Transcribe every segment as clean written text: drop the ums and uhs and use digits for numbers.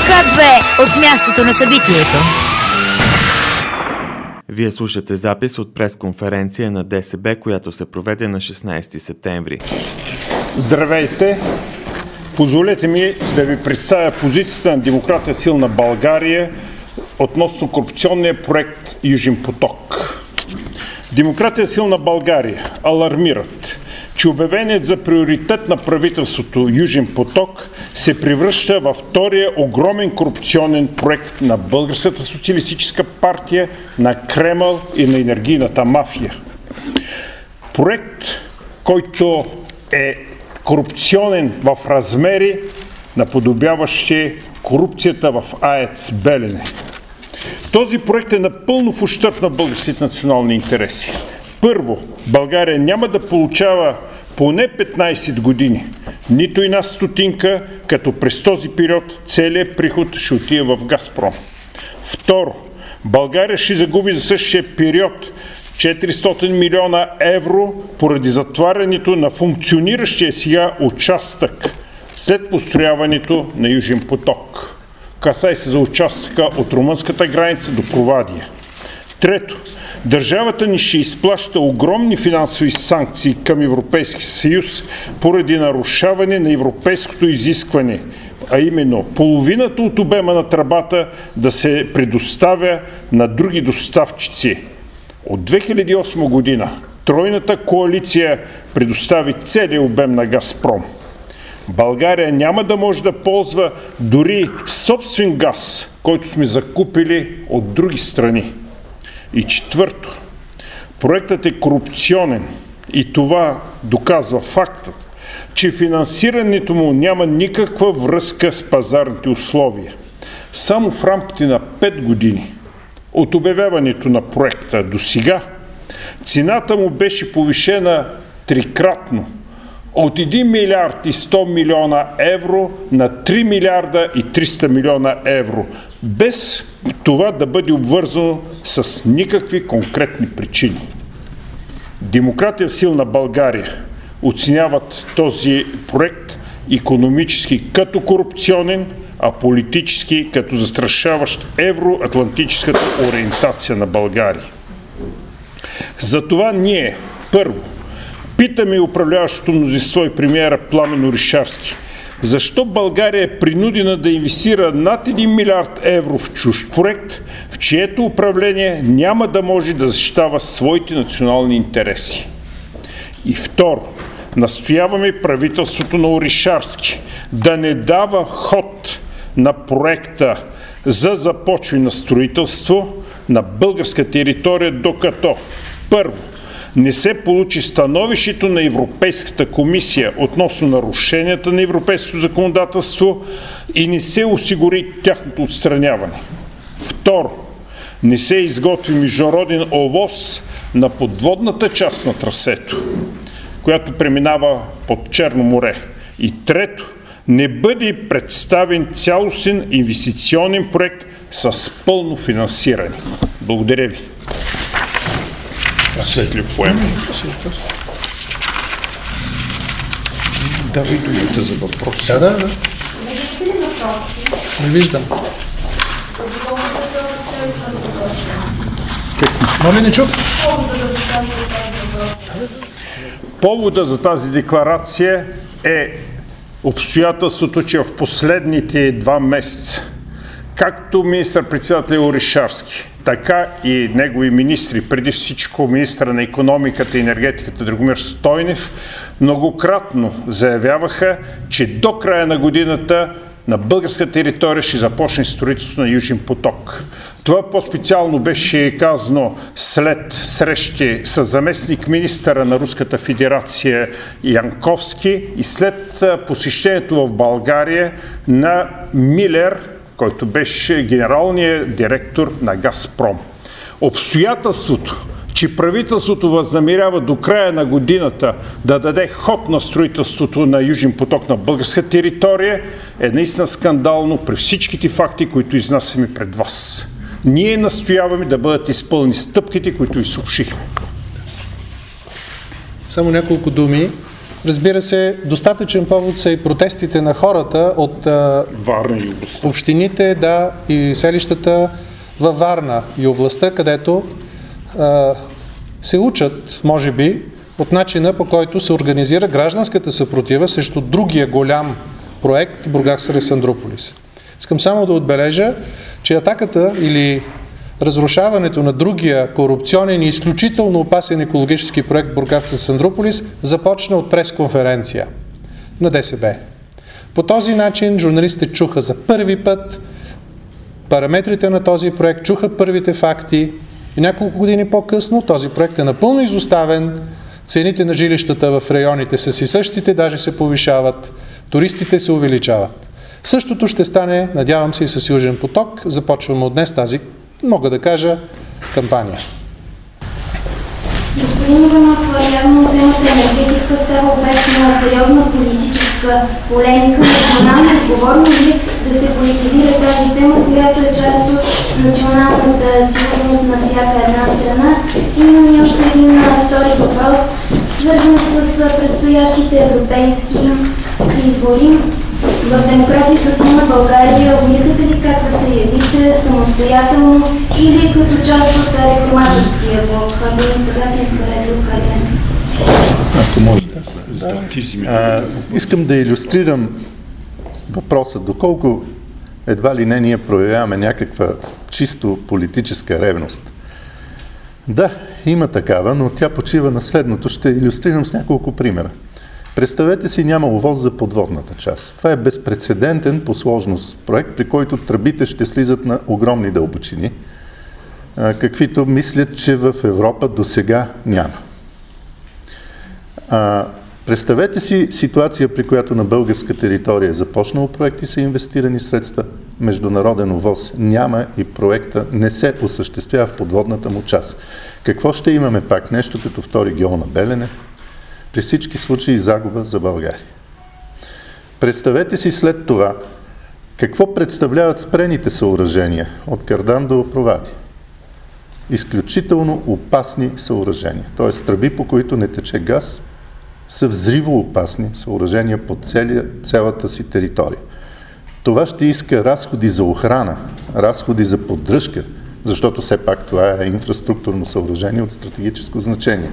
К2 от мястото на събитието. Вие слушате запис от пресконференция на ДСБ, която се проведе на 16 септември. Здравейте! Позволете ми да ви представя позицията на Демократия силна България относно корупционния проект Южен поток. Демократия силна България алармират, че обявеният за приоритет на правителството Южен поток се превръща във втория огромен корупционен проект на Българската социалистическа партия, на Кремъл и на енергийната мафия. Проект, който е корупционен в размери, наподобяващи корупцията в АЕЦ Белене. Този проект е напълно в ущърб на българските национални интереси. Първо, България няма да получава поне 15 години нито една стотинка, като през този период целият приход ще отиде в Газпром. Второ, България ще загуби за същия период 400 милиона евро поради затварянето на функциониращия сега участък след построяването на Южен поток. Касае се за участъка от румънската граница до Провадия. Трето, държавата ни ще изплаща огромни финансови санкции към Европейския съюз поради нарушаване на европейското изискване, а именно половината от обема на тръбата да се предоставя на други доставчици. От 2008 година тройната коалиция предостави целия обем на Газпром. България няма да може да ползва дори собствен газ, който сме закупили от други страни. И четвърто, проектът е корупционен и това доказва фактът, че финансирането му няма никаква връзка с пазарните условия. Само в рамките на 5 години от обявяването на проекта до сега, цената му беше повишена трикратно от 1 милиард и 100 милиона евро на 3 милиарда и 300 милиона евро, без това да бъде обвързано с никакви конкретни причини. Демократия силна България оценяват този проект икономически като корупционен, а политически като застрашаващ евроатлантическата ориентация на България. Затова ние, първо, питаме управляващото мнозинство и премиера Пламен Орешарски, защо България е принудена да инвестира над 1 милиард евро в чужд проект, в чието управление няма да може да защитава своите национални интереси. И второ, настояваме правителството на Орешарски да не дава ход на проекта за започване на строителство на българска територия, докато първо, не се получи становището на Европейската комисия относно нарушенията на европейското законодателство и не се осигури тяхното отстраняване. Второ, не се изготви международен ОВОС на подводната част на трасето, която преминава под Черно море. И трето, не бъде представен цялостен инвестиционен проект с пълно финансиране. Благодаря ви. Светли поема. Давай думата за въпрос. Да. Не виждам. Моля, не чух. Повода за тази декларация е обстоятелството, че в последните 2 месеца както министър-председател Орешарски, така и негови министри, преди всичко министъра на икономиката и енергетиката Драгомир Стойнев, многократно заявяваха, че до края на годината на българска територия ще започне строителство на Южен поток. Това по-специално беше казано след срещи с заместник министъра на Руската федерация Янковски и след посещението в България на Милер, който беше генералният директор на Газпром. Обстоятелството, че правителството възнамерява до края на годината да даде ход на строителството на Южен поток на българска територия, е наистина скандално при всичките факти, които изнасяме пред вас. Ние настояваме да бъдат изпълнени стъпките, които ви съобщихме. Само няколко думи. Разбира се, достатъчен повод са и протестите на хората от Варна и областта. Общините, и селищата във Варна и областта, където се учат, може би, от начина, по който се организира гражданската съпротива срещу другия голям проект Бургас – Александруполис. Искам само да отбележа, че атаката или разрушаването на другия корупционен и изключително опасен екологически проект Бургас – Александруполис започна от пресконференция на ДСБ. По този начин журналистите чуха за първи път параметрите на този проект, чуха първите факти и няколко години по-късно този проект е напълно изоставен, цените на жилищата в районите са си същите, даже се повишават, туристите се увеличават. Същото ще стане, надявам се, и с Южен поток. Започваме от днес тази, мога да кажа, кампания. Господин Иванов, явно темата енергетика става обект на сериозна политическа полемика. Национално отговорно ли да се политизира тази тема, която е част от националната сигурност на всяка една страна? Имам и още един втори въпрос, свързан с предстоящите европейски избори. В Демокрация за силна България обмисляте ли как да се явите самостоятелно или като част от реформаторския блок? Гацинска Редо-Кален. Ако може искам да илюстрирам въпроса, доколко едва ли не ние проявяваме някаква чисто политическа ревност. Да, има такава, но тя почива на следното. Ще илюстрирам с няколко примера. Представете си, няма ОВОС за подводната част. Това е безпрецедентен по сложност проект, при който тръбите ще слизат на огромни дълбочини, каквито мислят, че в Европа досега няма. Представете си ситуация, при която на българска територия е започнал проект и са инвестирани средства, международен ОВОС няма и проекта не се осъществява в подводната му част. Какво ще имаме пак? Нещо като втори гьол на Белене? При всички случаи загуба за България. Представете си след това какво представляват спрените съоръжения от Кардан до Провади. Изключително опасни съоръжения, т.е. тръби, по които не тече газ, са взривоопасни съоръжения по цялата си територия. Това ще иска разходи за охрана, разходи за поддръжка, защото все пак това е инфраструктурно съоръжение от стратегическо значение.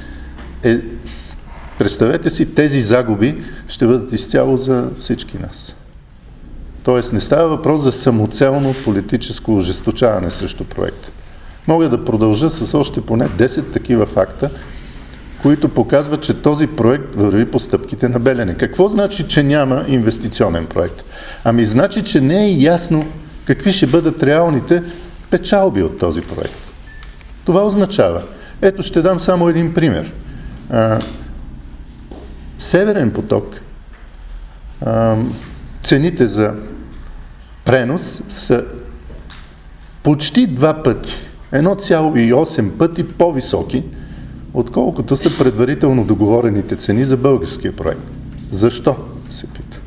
Представете си, тези загуби ще бъдат изцяло за всички нас. Тоест не става въпрос за самоцелно политическо ожесточаване срещу проекта. Мога да продължа с още поне 10 такива факта, които показват, че този проект върви по стъпките на Белене. Какво значи, че няма инвестиционен проект? Ами значи, че не е ясно какви ще бъдат реалните печалби от този проект. Това означава. Ето ще дам само един пример. Северен поток, цените за пренос са почти 2 пъти, 1,8 пъти по-високи, отколкото са предварително договорените цени за българския проект. Защо? Се пита.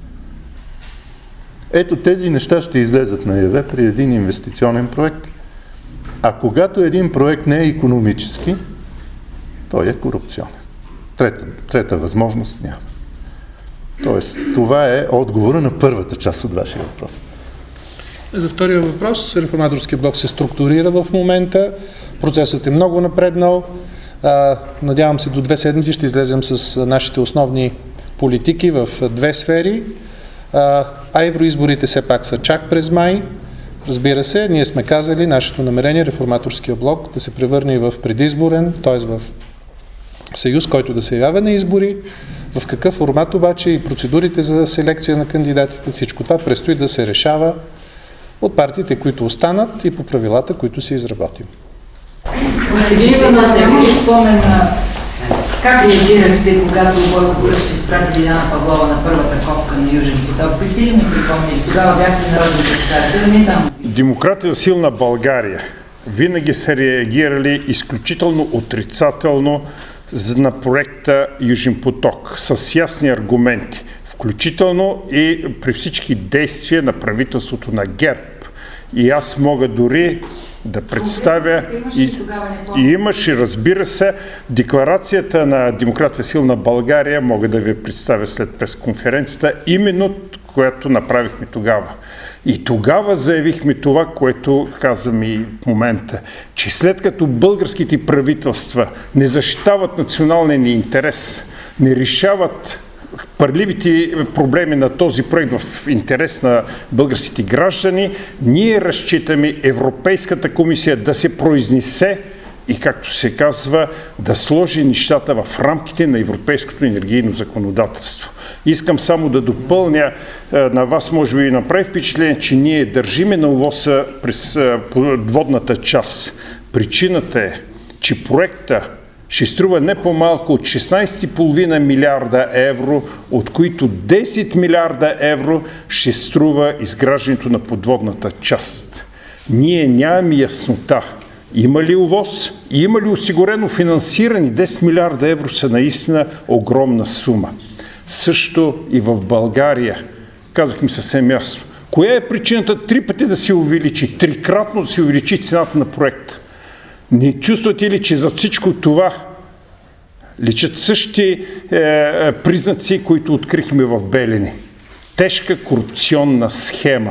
Ето тези неща ще излезат наяве при един инвестиционен проект, а когато един проект не е икономически, той е корупционен. Трета възможност няма. Тоест, това е отговора на първата част от вашия въпрос. За втория въпрос, реформаторския блок се структурира в момента. Процесът е много напреднал. Надявам се до 2 седмици ще излезем с нашите основни политики в 2 сфери. Евроизборите все пак са чак през май. Разбира се, ние сме казали нашето намерение, реформаторския блок, да се превърне в предизборен, т.е. в съюз, който да се явява на избори. В какъв формат обаче и процедурите за селекция на кандидатите, всичко това предстои да се решава от партиите, които останат и по правилата, които се изработим. Господин Иванов, няма ли спомен как реагирахте, когато Бойко Борисов изпрати Лиляна Павлова на първата копка на Южен поток? Бихте ли ми припомнили? Тогава бяхте народни представители, не само. Демокрация силна България винаги са реагирали изключително отрицателно на проекта Южен поток с ясни аргументи, включително и при всички действия на правителството на ГЕРБ И аз мога дори да представя и имаше, разбира се, декларацията на Демократия силна България, мога да ви представя след пресконференцията, именно която направихме тогава. И тогава заявихме това, което казвам и в момента, че след като българските правителства не защитават националния ни интерес, не решават парливите проблеми на този проект в интерес на българските граждани, ние разчитаме Европейската комисия да се произнесе и, както се казва, да сложи нещата в рамките на европейското енергийно законодателство. Искам само да допълня, на вас може би направи впечатление, че ние държиме на ОВОС-а през подводната част. Причината е, че проекта ще струва не по-малко от 16,5 милиарда евро, от които 10 милиарда евро ще струва изграждането на подводната част. Ние нямаме яснота. Има ли ОВОС и има ли осигурено финансиране? 10 милиарда евро са наистина огромна сума. Също и в България. Казахме съвсем ясно. Коя е причината 3 пъти да се увеличи, 3-кратно да се увеличи цената на проекта? Не чувствате ли, че за всичко това личат същи признаци, които открихме в Белене? Тежка корупционна схема.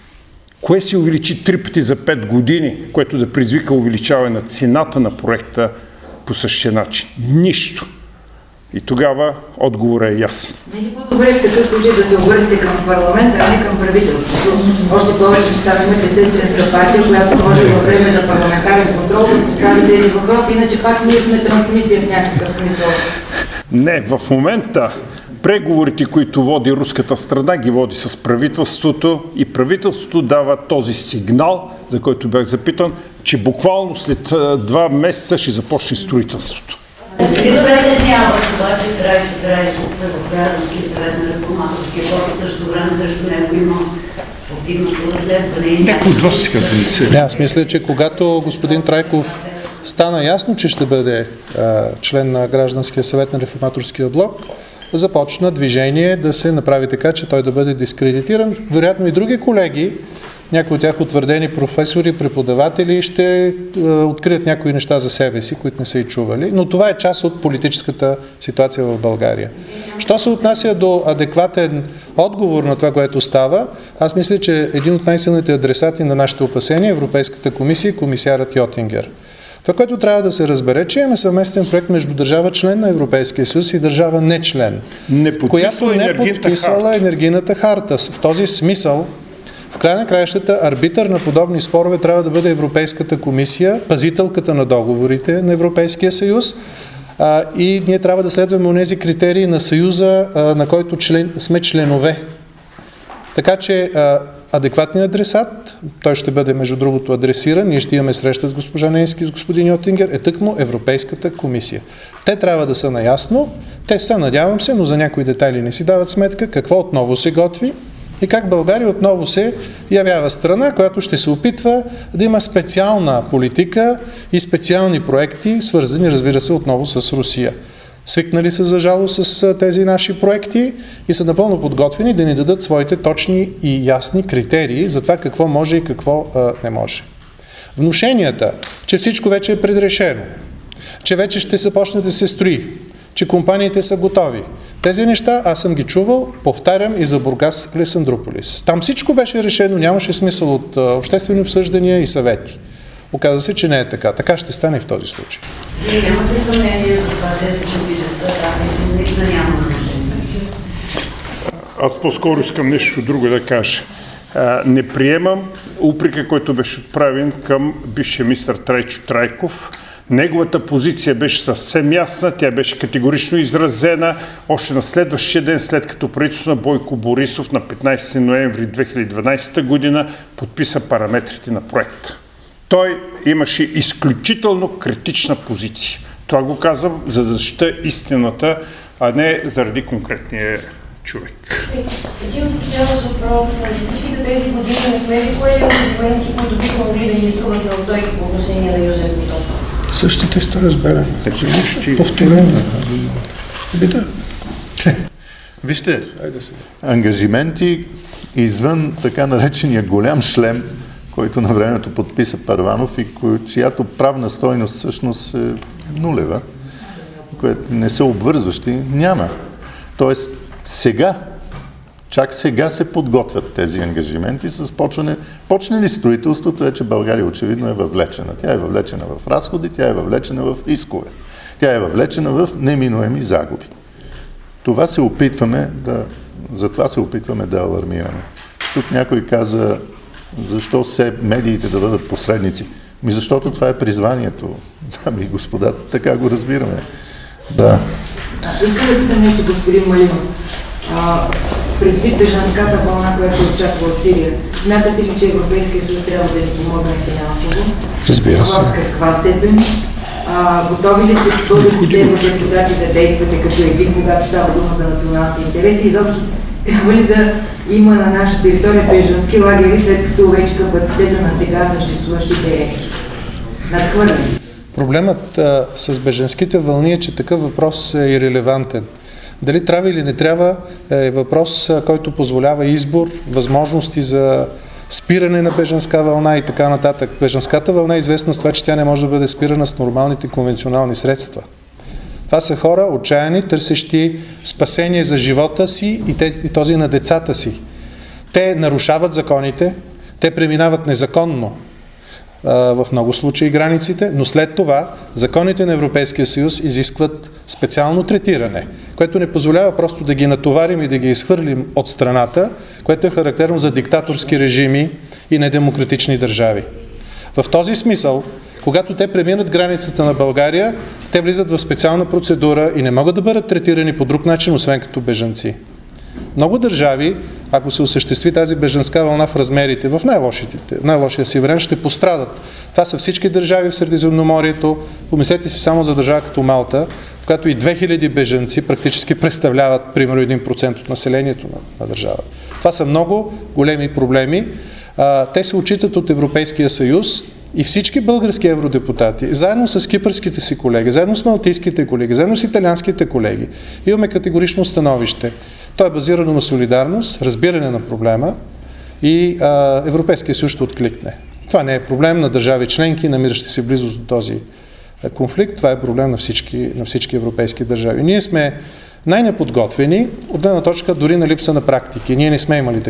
Кое се увеличи 3 пъти за 5 години, което да предизвика увеличаване на цената на проекта по същия начин? Нищо. И тогава отговорът е ясен. Не е по-добре в такъв случай да се обърнете към парламента, а не към правителството. Още повече, че там имате сестринска партия, която може във време на парламентарен контрол да постави тези въпроси, иначе пак ние сме трансмисия в някакъв смисъл. Не, в момента преговорите, които води руската страна, ги води с правителството и правителството дава този сигнал, за който бях запитан, че буквално след 2 месеца ще започне строителството. Добре да няма това, че Трайков е в Гражданския съвет на Реформаторския блок и също време срещу него има повдигнато разследване. Някой от вас сега да не Аз мисля, че когато господин Трайков стана ясно, че ще бъде член на Гражданския съвет на Реформаторския блок, започна движение да се направи така, че той да бъде дискредитиран. Вероятно и други колеги, някои от тях утвърдени професори, преподаватели, ще открият някои неща за себе си, които не са и чували, но това е част от политическата ситуация в България. Що се отнася до адекватен отговор на това, което става, аз мисля, че един от най-силните адресати на нашите опасения е Европейската комисия и комисарът Йотингер. Това, което трябва да се разбере, че имаме съвместен проект между държава член на Европейския съюз и държава не член, която не подписала енергийната харта. В този смисъл, в края на краищата, арбитър на подобни спорове трябва да бъде Европейската комисия, пазителката на договорите на Европейския съюз, и ние трябва да следваме онези критерии на съюза, на който сме членове. Така че адекватният адресат, той ще бъде между другото адресиран, ние ще имаме среща с госпожа Нейнски, с господин Йотингер, е тъкмо Европейската комисия. Те трябва да са наясно, те са, надявам се, но за някои детайли не си дават сметка какво отново се готви и как България отново се явява страна, която ще се опитва да има специална политика и специални проекти, свързани, разбира се, отново с Русия. Свикнали са за жалост с тези наши проекти и са напълно подготвени да ни дадат своите точни и ясни критерии за това какво може и какво не може. Внушенията, че всичко вече е предрешено, че вече ще започне да се строи, че компаниите са готови. Тези неща аз съм ги чувал, повтарям, и за Бургас Александруполис. Там всичко беше решено, нямаше смисъл от обществени обсъждания и съвети. Оказва се, че не е така. Така ще стане в този случай. Вие нямате ли съмнение за това, че политическата наистина няма отношение? Аз по-скоро искам нещо друго да кажа. Не приемам упрека, който беше отправен към бившия министър Трайчо Трайков. Неговата позиция беше съвсем ясна, тя беше категорично изразена още на следващия ден, след като правителството на Бойко Борисов на 15 ноември 2012 година подписа параметрите на проекта. Той имаше изключително критична позиция. Това го казвам, за да защита истината, а не заради конкретния човек. Един уточняващ въпрос. За всичките тези години не сме ли поели ангажименти, които биха могли да ни струват неустойки по отношение на Южен поток? Същите сте разберем. Повторено. Вижте, ангажименти извън така наречения голям шлем който на времето подписа Първанов и чиято правна стойност всъщност е нулева, които не са обвързващи, няма. Тоест чак сега се подготвят тези ангажименти с почне ли строителството, вече България очевидно е въвлечена. Тя е въвлечена в разходи, тя е въвлечена в искове, тя е въвлечена в неминуеми загуби. Затова се опитваме да алармираме. Тук някой каза, защо все медиите да бъдат посредници? Защото това е призванието. Дами и господа, така го разбираме. Да. Искам да питам нещо, господин Малинов. Предвид бежанската вълна, която очаква от Сирия, смятате ли, че Европейския съюз трябва да ни помогне финансово? Разбира се. В каква степен? Готови ли сте българските евродепутати да действате като един, когато става дума за националните интереси? Изобщо трябва ли да има на наша територия бежански лагери, след като вече капацитета на сега съществуващите е надхвърлен? Проблемът с бежанските вълни е, че такъв въпрос е ирелевантен. Дали трябва или не трябва е въпрос, който позволява избор, възможности за спиране на бежанска вълна и така нататък. Бежанската вълна е известна с това, че тя не може да бъде спирана с нормалните конвенционални средства. Това са хора отчаяни, търсещи спасение за живота си и този на децата си. Те нарушават законите, те преминават незаконно в много случаи границите, но след това законите на Европейския съюз изискват специално третиране, което не позволява просто да ги натоварим и да ги изхвърлим от страната, което е характерно за диктаторски режими и недемократични държави. В този смисъл, когато те преминат границата на България, те влизат в специална процедура и не могат да бъдат третирани по друг начин, освен като бежанци. Много държави, ако се осъществи тази бежанска вълна в размерите, в най-лошия си вариант, ще пострадат. Това са всички държави в Средиземноморието. Помислете си само за държава като Малта, в която и 2000 бежанци практически представляват примерно 1% от населението на държава. Това са много големи проблеми. Те се отчитат от Европейския съюз и всички български евродепутати, заедно с кипърските си колеги, заедно с малтийските колеги, заедно с италианските колеги, имаме категорично становище. То е базирано на солидарност, разбиране на проблема и Европейския съюз ще откликне. Това не е проблем на държави членки, намиращи се близо до този конфликт, това е проблем на всички европейски държави. Ние сме най-неподготвени от гледна точка дори на липса на практики. Ние не сме имали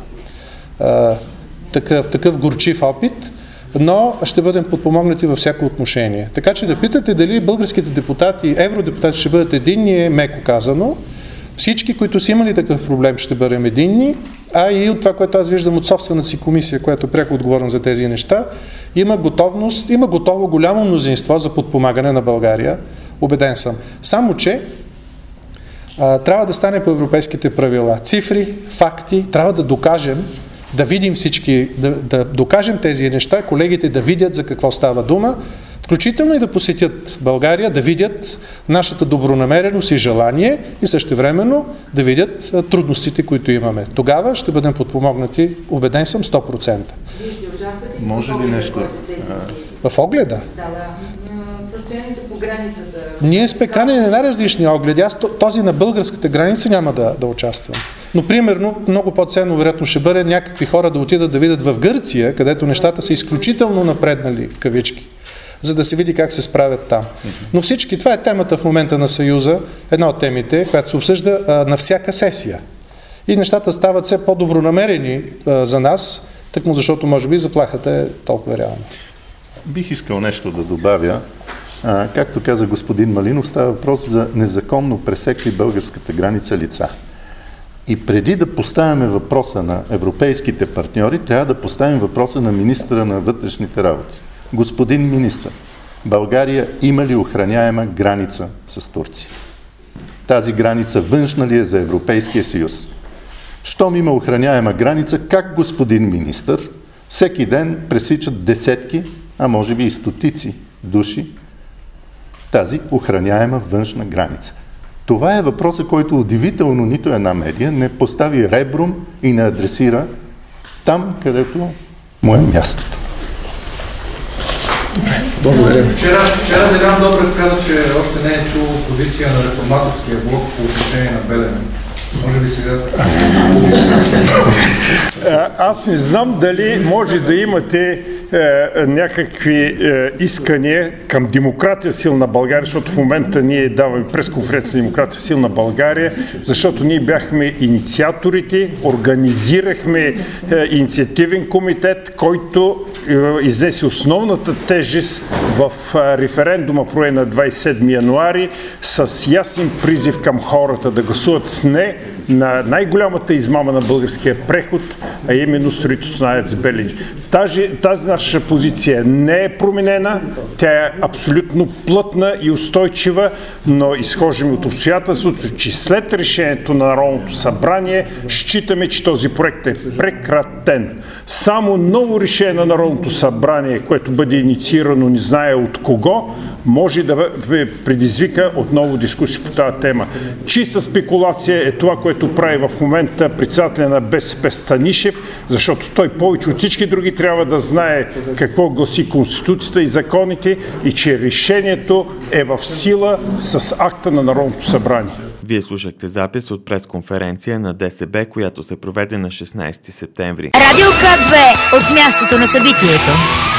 такъв горчив опит, но ще бъдем подпомогнати във всяко отношение. Така че да питате дали българските депутати, евродепутати ще бъдат единни, е меко казано. Всички, които са имали такъв проблем, ще бъдем единни, а и от това, което аз виждам от собствената си комисия, която е пряко отговорна за тези неща, има готово голямо мнозинство за подпомагане на България. Убеден съм. Само, че трябва да стане по европейските правила. Цифри, факти, трябва да докажем, да видим всички, да докажем тези неща, колегите да видят за какво става дума, включително и да посетят България, да видят нашата добронамереност и желание и същевременно да видят трудностите, които имаме. Тогава ще бъдем подпомогнати, убеден съм, 100%. Може ли нещо? В огледа? Да. Състоянието по границата. Ние сме канени на най-различни огледи. Аз този на българската граница няма да участвам. Но примерно, много по-ценно вероятно ще бъде някакви хора да отидат да видят в Гърция, където нещата са изключително напреднали, в кавички, за да се види как се справят там. Но всички, това е темата в момента на Съюза, една от темите, която се обсъжда на всяка сесия. И нещата стават все по-добронамерени за нас, тъкмо защото може би заплахата е толкова реална. Бих искал нещо да добавя. Както каза господин Малинов, става въпрос за незаконно пресекли българската граница лица. И преди да поставяме въпроса на европейските партньори, трябва да поставим въпроса на министъра на вътрешните работи. Господин министър, България има ли охраняема граница с Турция? Тази граница външна ли е за Европейския съюз? Щом има охраняема граница, как, господин министър, всеки ден пресичат десетки, а може би и стотици души тази охраняема външна граница? Това е въпросът, който удивително нито една медия не постави ребром и не адресира там, където му е мястото. Добре, благодаря. Вчера Делян Добрев каза, че още не е чул позиция на реформаторския блок по отношение на Белене. Може би сега... Аз не знам дали може да имате някакви искания към Демокрация Силна България, защото в момента ние даваме пресконференция на Демокрация Силна България, защото ние бяхме инициаторите, организирахме инициативен комитет, който изнесе основната тежест в референдума, проведен на 27 януари, с ясен призив към хората да гласуват с не на най-голямата измама на българския преход, а именно строителството на АЕЦ Белене. Тази наша позиция не е променена, тя е абсолютно плътна и устойчива, но изхождаме от обстоятелството, че след решението на Народното събрание считаме, че този проект е прекратен. Само ново решение на Народното събрание, което бъде инициирано не знае от кого, може да предизвика отново дискусия по тази тема. Чиста спекулация е това, което прави в момента председателя на БСП Станишев, защото той повече от всички други трябва да знае какво гласи Конституцията и законите и че решението е в сила с акта на Народното събрание. Вие слушахте запис от пресконференция на ДСБ, която се проведе на 16 септември. Радио К2 от мястото на събитието.